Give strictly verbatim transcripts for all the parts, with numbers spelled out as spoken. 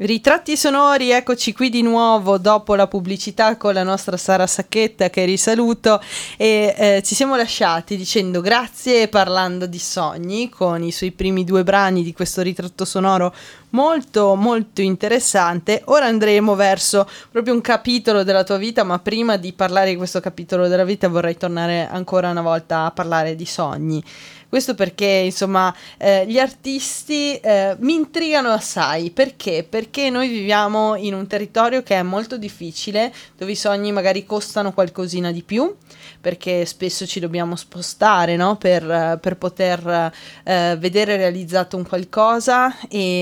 Ritratti sonori, eccoci qui di nuovo dopo la pubblicità con la nostra Sara Sacchetta, che risaluto, e eh, ci siamo lasciati dicendo grazie, parlando di sogni con i suoi primi due brani di questo ritratto sonoro molto molto interessante. Ora andremo verso proprio un capitolo della tua vita, ma prima di parlare di questo capitolo della vita vorrei tornare ancora una volta a parlare di sogni. Questo perché, insomma, eh, gli artisti eh, mi intrigano assai. Perché? Perché noi viviamo in un territorio che è molto difficile, dove i sogni magari costano qualcosina di più, perché spesso ci dobbiamo spostare, no? per, per poter eh, vedere realizzato un qualcosa.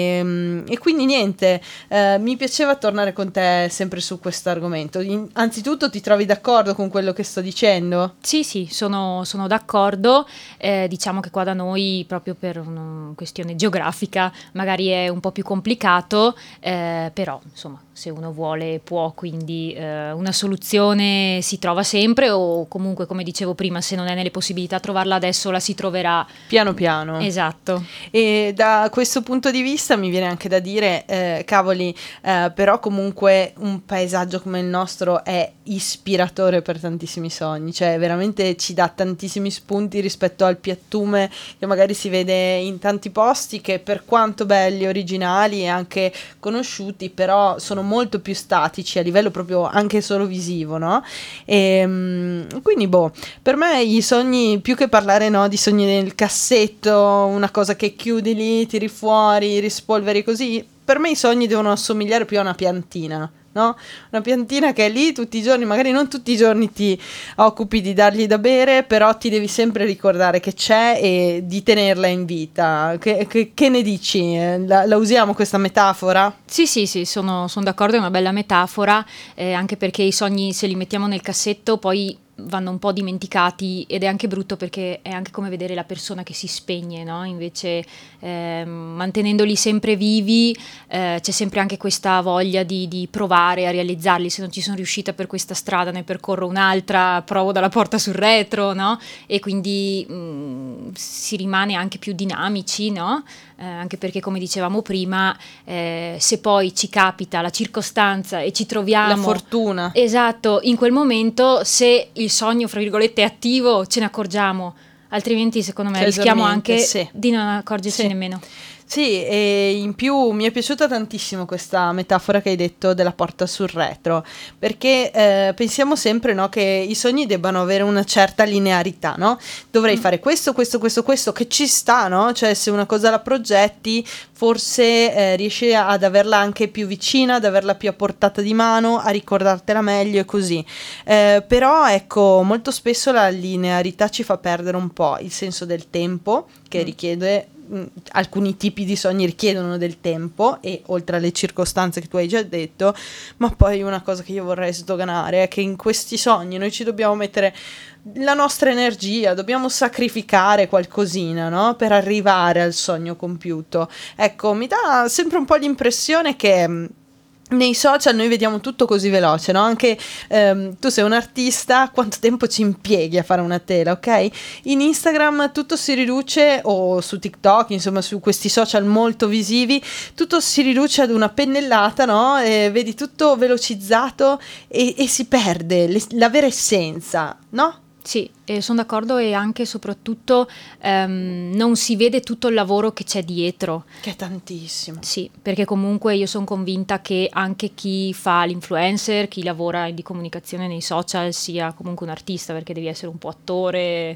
E, e quindi niente, eh, mi piaceva tornare con te sempre su questo argomento. In, anzitutto ti trovi d'accordo con quello che sto dicendo? Sì, sì, sono, sono d'accordo. Eh, diciamo che qua da noi, proprio per una questione geografica, magari è un po' più complicato, eh, però insomma, se uno vuole può, quindi eh, una soluzione si trova sempre, o comunque, come dicevo prima, se non è nelle possibilità trovarla adesso, la si troverà piano piano. Esatto. E da questo punto di vista mi viene anche da dire, eh, cavoli, eh, però comunque un paesaggio come il nostro è ispiratore per tantissimi sogni, cioè veramente ci dà tantissimi spunti rispetto al piattume che magari si vede in tanti posti, che per quanto belli, originali e anche conosciuti, però sono molto più statici a livello proprio anche solo visivo, no? E quindi boh, per me i sogni, più che parlare, no, di sogni nel cassetto, una cosa che chiudi lì, tiri fuori, rispolveri così, per me i sogni devono assomigliare più a una piantina, no? Una piantina che è lì tutti i giorni, magari non tutti i giorni ti occupi di dargli da bere, però ti devi sempre ricordare che c'è e di tenerla in vita. Che, che, che ne dici? La, la usiamo questa metafora? Sì, sì, sì, sono, sono d'accordo, è una bella metafora, eh, anche perché i sogni, se li mettiamo nel cassetto, poi vanno un po' dimenticati, ed è anche brutto, perché è anche come vedere la persona che si spegne, no? Invece eh, mantenendoli sempre vivi, eh, c'è sempre anche questa voglia di, di provare a realizzarli. Se non ci sono riuscita per questa strada, ne percorro un'altra, provo dalla porta sul retro, no? E quindi mh, si rimane anche più dinamici, no? Eh, anche perché, come dicevamo prima, eh, se poi ci capita la circostanza e ci troviamo, la fortuna, esatto, in quel momento, se il sogno, fra virgolette, è attivo, ce ne accorgiamo, altrimenti secondo me cioè, rischiamo anche sì. di non accorgerci sì. nemmeno. Sì, e in più mi è piaciuta tantissimo questa metafora che hai detto della porta sul retro, perché eh, pensiamo sempre, no, che i sogni debbano avere una certa linearità, no? Dovrei mm. fare questo, questo, questo, questo, che ci sta, no? Cioè, se una cosa la progetti, forse eh, riesci ad averla anche più vicina, ad averla più a portata di mano, a ricordartela meglio e così. Eh, però, ecco, molto spesso la linearità ci fa perdere un po' il senso del tempo, che mm. richiede... alcuni tipi di sogni richiedono del tempo, e oltre alle circostanze che tu hai già detto, ma poi una cosa che io vorrei sdoganare è che in questi sogni noi ci dobbiamo mettere la nostra energia, dobbiamo sacrificare qualcosina, no? Per arrivare al sogno compiuto. Ecco, mi dà sempre un po' l'impressione che nei social noi vediamo tutto così veloce, no? Anche ehm, tu sei un artista, quanto tempo ci impieghi a fare una tela, ok? In Instagram tutto si riduce, o su TikTok, insomma su questi social molto visivi, tutto si riduce ad una pennellata, no? E vedi tutto velocizzato e, e si perde le, la vera essenza, no? Sì, eh, sono d'accordo, e anche e soprattutto ehm, non si vede tutto il lavoro che c'è dietro. Che è tantissimo. Sì, perché comunque io sono convinta che anche chi fa l'influencer, chi lavora di comunicazione nei social, sia comunque un artista, perché devi essere un po' attore,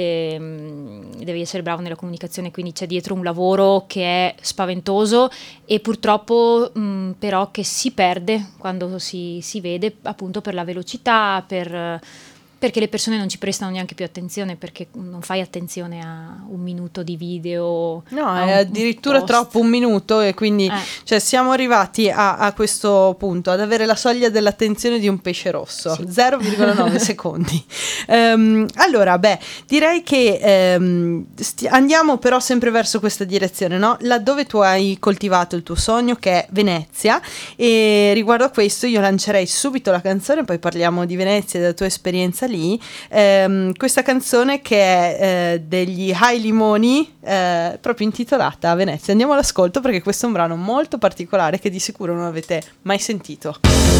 ehm, devi essere bravo nella comunicazione, quindi c'è dietro un lavoro che è spaventoso, e purtroppo mh, però che si perde quando si, si vede, appunto per la velocità, per... perché le persone non ci prestano neanche più attenzione, perché non fai attenzione a un minuto di video. No, è addirittura troppo un minuto, e quindi eh. cioè, siamo arrivati a, a questo punto, ad avere la soglia dell'attenzione di un pesce rosso, sì. zero virgola nove secondi. Um, allora, beh, direi che um, sti- andiamo però sempre verso questa direzione, no? Laddove tu hai coltivato il tuo sogno, che è Venezia, e riguardo a questo io lancerei subito la canzone, poi parliamo di Venezia e della tua esperienza lì ehm, questa canzone che è eh, degli High Limoni, eh, proprio intitolata Venezia. Andiamo all'ascolto perché questo è un brano molto particolare che di sicuro non avete mai sentito.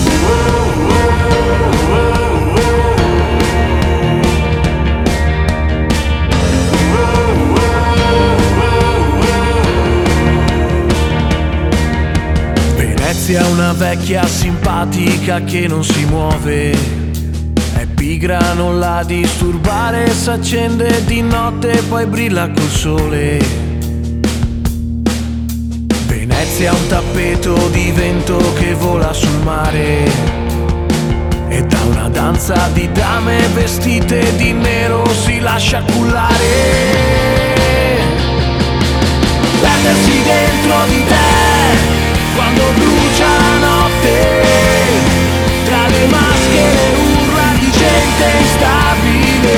Venezia è una vecchia simpatica che non si muove, è pigra, non la disturbare, s'accende di notte e poi brilla col sole. Venezia è un tappeto di vento che vola sul mare e da una danza di dame vestite di nero si lascia cullare. Perdersi dentro di te quando brucia la notte, tra le maschere urla di gente instabile.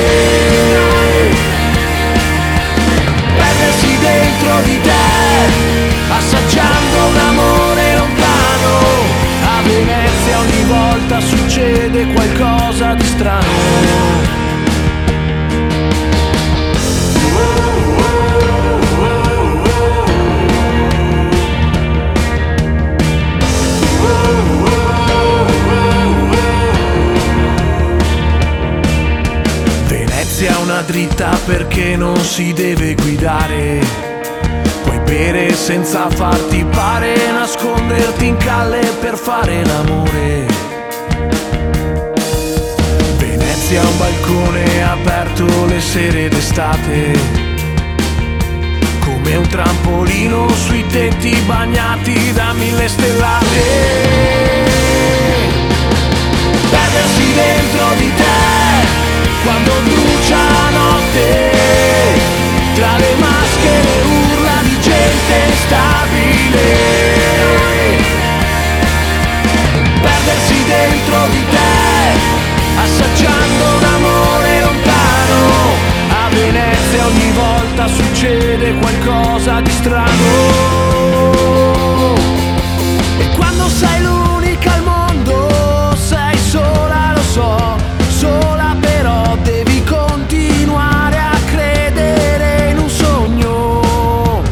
Perdersi dentro di te, assaggiando un amore lontano. A Venezia ogni volta succede qualcosa di strano. Venezia è una dritta perché non si deve guidare, puoi bere senza farti pare, nasconderti in calle per fare l'amore. Venezia è un balcone aperto le sere d'estate, come un trampolino sui tetti bagnati da mille stellate. Perdersi dentro di te quando brucia la notte, tra le maschere urla di gente instabile. Perdersi dentro di te, assaggiando un amore lontano. A Venezia ogni volta succede qualcosa di strano. E quando sei l'unica al mondo, sei sola, lo so, sola però devi continuare a credere in un sogno.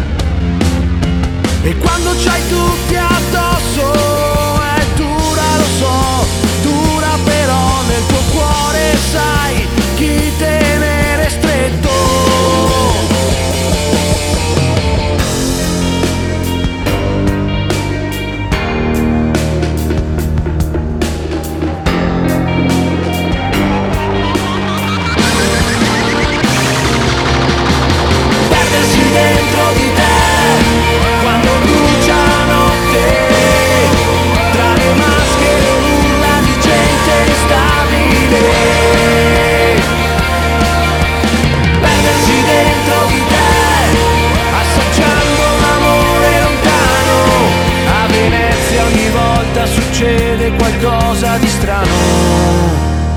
E quando c'hai tutti addosso è dura, lo so, dura però nel tuo cuore sai chi tenere stretto. Dentro di te, quando brucia la notte, tra le maschere urla di gente instabile. Perdersi dentro di te, assaggiando un amore lontano. A Venezia ogni volta succede qualcosa di strano.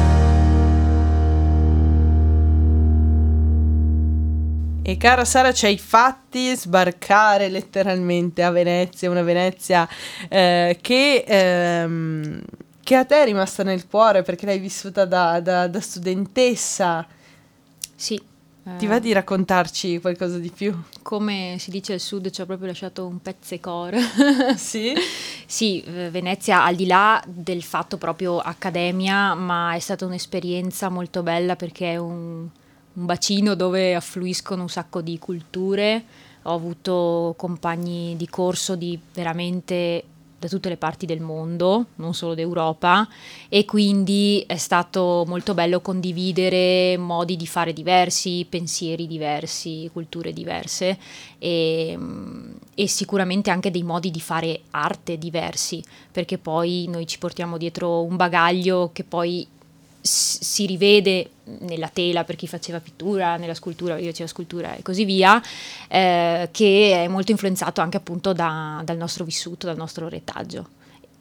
E cara Sara, ci hai fatti sbarcare letteralmente a Venezia, una Venezia eh, che, ehm, che a te è rimasta nel cuore perché l'hai vissuta da, da, da studentessa. Sì. Ti eh, va di raccontarci qualcosa di più? Come si dice al sud, ci ha proprio lasciato un pezzecore. Sì? Sì, eh, Venezia, al di là del fatto proprio accademia, ma è stata un'esperienza molto bella perché è un... un bacino dove affluiscono un sacco di culture. Ho avuto compagni di corso di veramente da tutte le parti del mondo, non solo d'Europa, e quindi è stato molto bello condividere modi di fare diversi, pensieri diversi, culture diverse e, e sicuramente anche dei modi di fare arte diversi, perché poi noi ci portiamo dietro un bagaglio che poi si rivede nella tela per chi faceva pittura, nella scultura per chi faceva scultura e così via, eh, che è molto influenzato anche appunto da, dal nostro vissuto, dal nostro retaggio.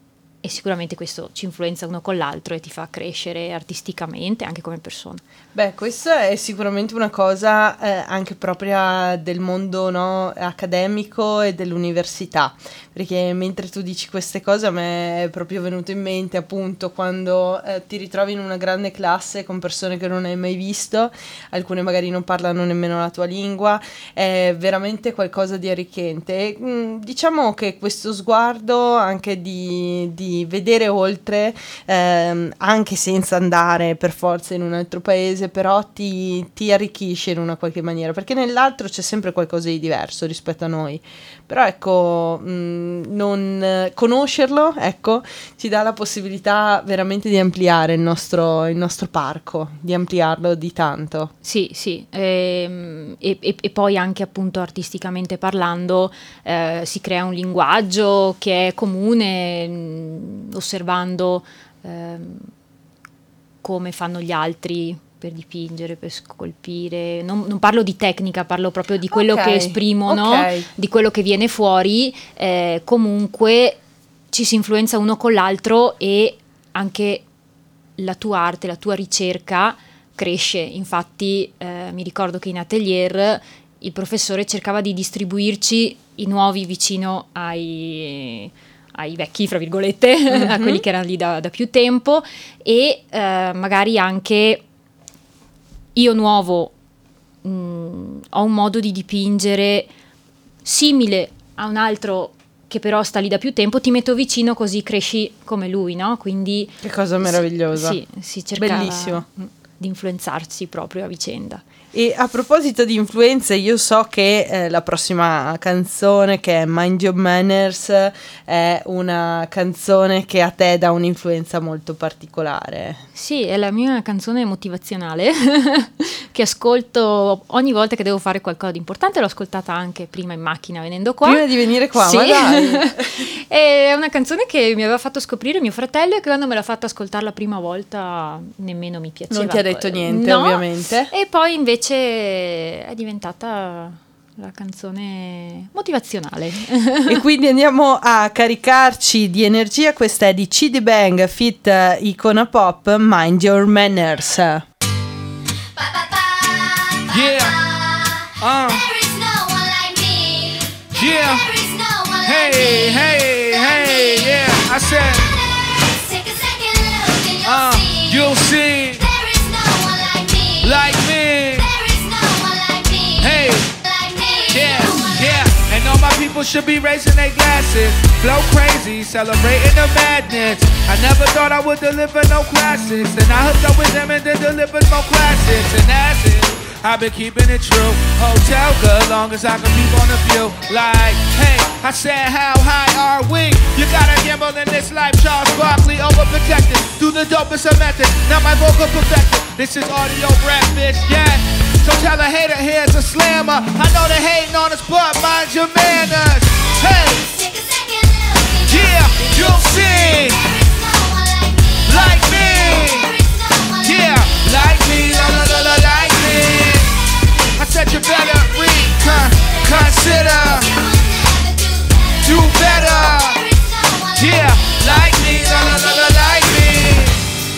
e sicuramente questo ci influenza uno con l'altro e ti fa crescere artisticamente anche come persona. Beh, questa è sicuramente una cosa eh, anche propria del mondo, no, accademico e dell'università, perché mentre tu dici queste cose a me è proprio venuto in mente appunto quando eh, ti ritrovi in una grande classe con persone che non hai mai visto, alcune magari non parlano nemmeno la tua lingua, è veramente qualcosa di arricchente. E, mh, diciamo che questo sguardo anche di, di vedere oltre, ehm, anche senza andare per forza in un altro paese, però ti, ti arricchisce in una qualche maniera, perché nell'altro c'è sempre qualcosa di diverso rispetto a noi, però ecco, mh, non conoscerlo, ecco, ci dà la possibilità veramente di ampliare il nostro, il nostro parco, di ampliarlo di tanto. Sì, sì, ehm, e, e, e poi anche appunto artisticamente parlando eh, si crea un linguaggio che è comune, mh, osservando ehm, come fanno gli altri per dipingere, per scolpire. Non, non parlo di tecnica, parlo proprio di quello okay, che esprimono, okay. di quello che viene fuori. Eh, comunque ci si influenza uno con l'altro e anche la tua arte, la tua ricerca cresce. Infatti eh, mi ricordo che in atelier il professore cercava di distribuirci i nuovi vicino ai... ai vecchi, fra virgolette, mm-hmm. a quelli che erano lì da, da più tempo, e eh, magari anche io nuovo mh, ho un modo di dipingere simile a un altro che però sta lì da più tempo, ti metto vicino così cresci come lui, no? Quindi che cosa meravigliosa. Sì, si cercava bellissimo di influenzarsi proprio a vicenda. E a proposito di influenze, io so che eh, la prossima canzone, che è Mind Your Manners, è una canzone che a te dà un'influenza molto particolare. Sì, è la mia canzone motivazionale che ascolto ogni volta che devo fare qualcosa di importante. L'ho ascoltata anche prima in macchina venendo qua. Prima di venire qua, sì. Ma dai! È una canzone che mi aveva fatto scoprire mio fratello e che quando me l'ha fatta ascoltare la prima volta nemmeno mi piaceva. Non ti ha detto niente, no. ovviamente. E poi invece è diventata la canzone motivazionale. E quindi andiamo a caricarci di energia. Questa è di C D Bang feat Icona Pop, Mind Your Manners. Yeah. Uh. Yeah. Hey, hey, hey, yeah. I said, uh, you'll see like me. Hey, yeah, yeah. And all my people should be raising their glasses. Flow crazy, celebrating the madness. I never thought I would deliver no classics. Then I hooked up with them and then delivered more classics. And that's it, I've been keeping it true. Hotel good, long as I can keep on the view. Like, hey, I said how high are we? You gotta gamble in this life. Charles Barkley, overprotected. Do the dopest of methods, not my vocal perfected. This is audio rap, bitch, yeah. So tell a hater here's a slammer. I know they hating on us, but mind your manners. Hey, yeah, you'll see. Like me. Yeah, like me, la la la la, like me. I said you better reconsider. Do better. Yeah, like me, la la la la, like me.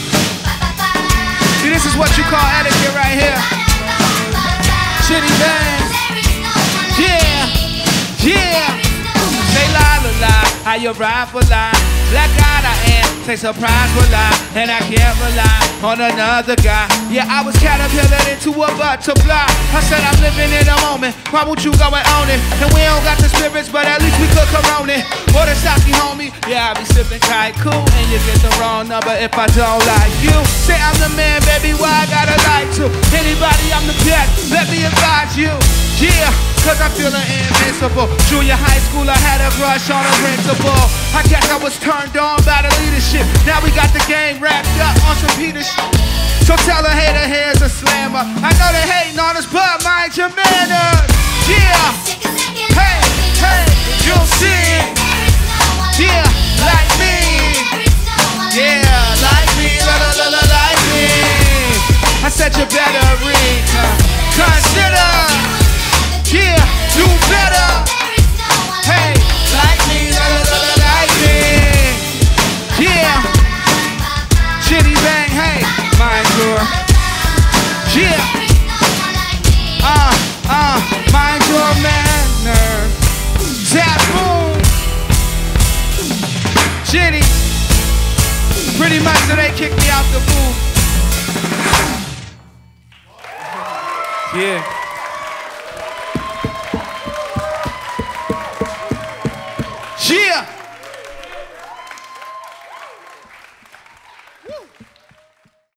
See, this is what you call etiquette right here. Chitty bang. Yeah, yeah. Say la la la, how you ride for lie. Black God I am, say surprise for lie. And I can't rely on another guy. Yeah, I was caterpillared into a butterfly. I said I'm living in a moment, why won't you go and own it? And we don't got the spirits, but at least we could corona it. Or the Saki homie, yeah, I be sipping Kaiku. And you get the wrong number if I don't like you. Say I'm the man, baby, why I gotta lie to anybody, I'm the best, let me advise you. Yeah, cause I'm feeling invincible. Junior high school, I had a crush on a principal. I guess I was turned on by the leadership. Now we got the game wrapped up on some Peter shit. So tell a hater here's a slammer. I know they hating on us, but mind your manners. Yeah, hey, hey, you'll see. Yeah, like me. Yeah, like me, la la la la, like me. I said you better reconsider. Yeah, do better. Hey, like me, la la la la, like me. shitty. Pretty much, so they kicked me out the booth. Yeah.